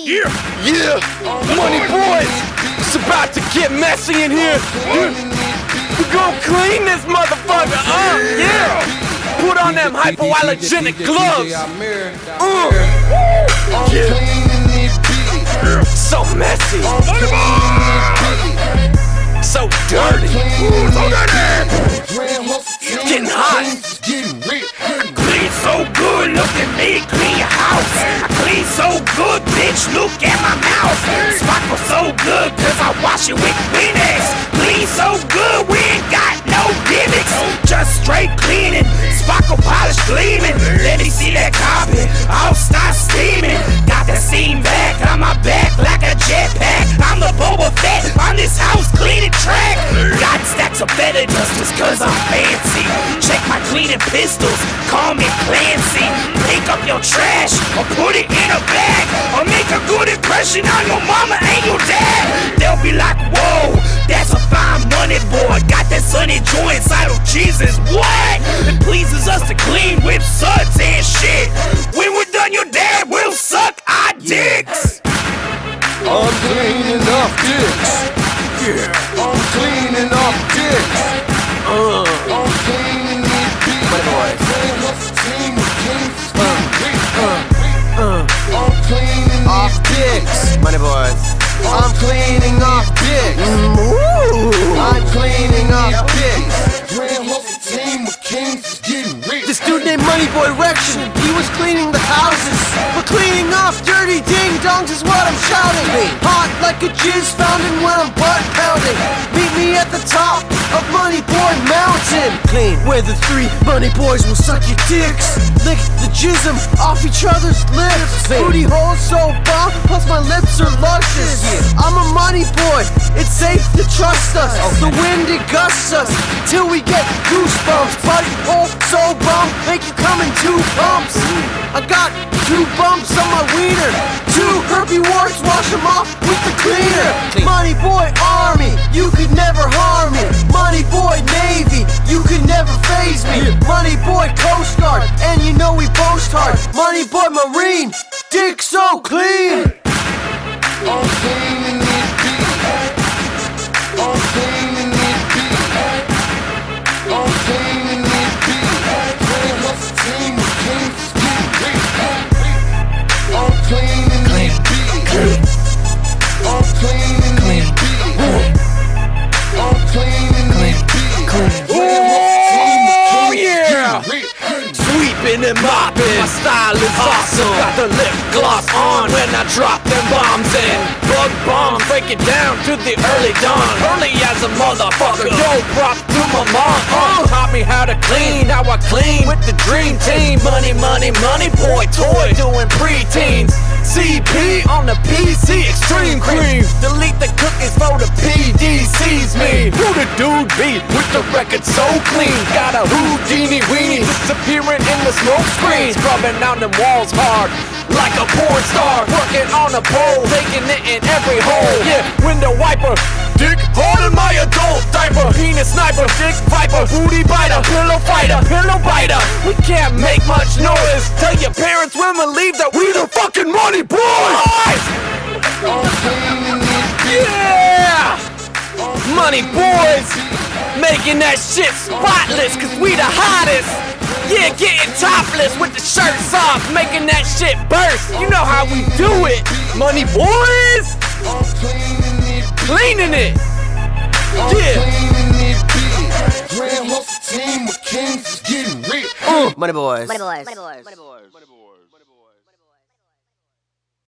Yeah, Money Boys, it's about to get messy in here. We gon' clean this motherfucker up, yeah. Put on them hypoallergenic gloves. Yeah. So messy. So dirty. Getting hot. Clean so good, look at me, clean your house. I clean so good, bitch, look at my mouth. Sparkle so good, cause I wash it with Kleenex. Clean so good, we ain't got no gimmicks. Just straight cleaning, sparkle polish gleaming. Let me see that carpet, I'll start steaming. Got the seam back on my back like a jetpack. I'm the Boba Fett on this house cleaning track. Got stacks of feather dusters cause I'm fancy. Check my cleaning pistols, call me Clancy. Pick up your trash or put it in a bag, or make a good impression on your mama and your dad. They'll be like, whoa, that's a fine money boy. Got that sunny joy inside of Jesus, what? It pleases us to clean with suds and shit. When we're done, your dad will suck our dicks. I'm cleaning up dicks. Yeah, I'm cleaning up dicks. I'm cleaning these beats. Money Boys. I'm cleaning off dicks. Money Boys. I'm cleaning off dicks. I'm cleaning off dicks. This dude named Moneyboy Rection, he was cleaning the houses, but cleaning off dirty ding-dongs is what I'm shouting. Hot like a jizz fountain when I'm butt pounding. Meet me at the top of Moneyboy Mountain. Clean, where the three Money Boys will suck your dicks. Lick the jism off each other's lips. Booty holes so bomb, plus my lips are luscious. I'm a money boy, it's safe to trust us. The wind it gusts us till we get goosebumps. Body hole so bomb, make you come in two pumps. I got 2 bumps on my wiener, 2 herpy warts, wash them off with the cleaner. Money Boy Army, you could never harm me. Money Boy Navy, you could never faze me. Money Boy Coast Guard, and you know we boast hard. Money Boy Marine, dick so clean. I'm cleaning these beats. I'm cleaning these beats. I'm cleaning these beats. I'm cleaning these beats. I'm cleaning these beats. I'm cleaning these beats. Oh yeah! Sweeping and mopping, my style is awesome. Got the lip gloss on when I drop them bombs in. Bug bomb, break it down to the early dawn. Early as a motherfucker, yo, props to my mom. Taught me how to clean, now I clean with the dream team. Money, money, money boy, toy doing preteens. CP on the PC, extreme cream. Delete the cookies for the PD sees me. Who the dude be with the record so clean? Got a Houdini weenie disappearing in the smoke screen. Scrubbing on them walls hard like a porn star. Working on a pole, taking it in every hole. Yeah, window wiper, dick holding my adult diaper. Penis sniper, dick viper, booty biter, pillow fighter, pillow biter. We can't make much noise. Tell your parents when we leave that we the fucking Money Boys. Yeah, Money Boys, making that shit spotless, cause we the hottest. Yeah, getting topless with the shirts off, making that shit burst. You know how we do it, Money Boys. Cleaning it. Yeah. Money Boys. Money Boys. Money Boys. Money Boys. Money Boys.